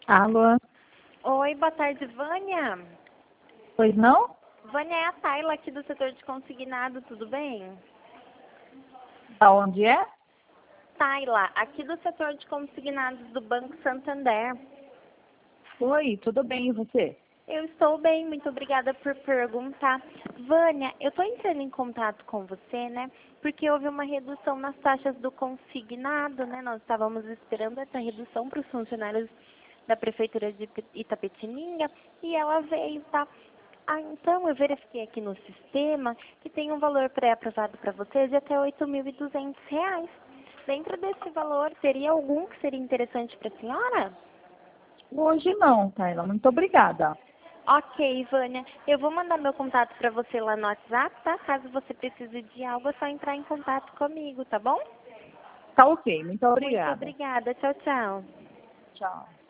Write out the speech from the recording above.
Alô? Oi, boa tarde, Vânia. Pois não? Vânia é a Tayla aqui do setor de consignado, tudo bem? Da onde é? Tayla, aqui do setor de consignados do Banco Santander. Oi, tudo bem, e você? Eu estou bem, muito obrigada por perguntar. Vânia, eu estou entrando em contato com você, né? Porque houve uma redução nas taxas do consignado, né? Nós estávamos esperando essa redução para os funcionários da Prefeitura de Itapetininga e ela veio, tá? Então eu verifiquei aqui no sistema que tem um valor pré-aprovado para vocês de até R$ 8.200. Dentro desse valor, teria algum que seria interessante para a senhora? Hoje não, Taila, muito obrigada. Ok, Vânia. Eu vou mandar meu contato para você lá no WhatsApp, tá? Caso você precise de algo, é só entrar em contato comigo, tá bom? Tá ok, muito Muito obrigada. obrigada. Tchau, tchau. Tchau.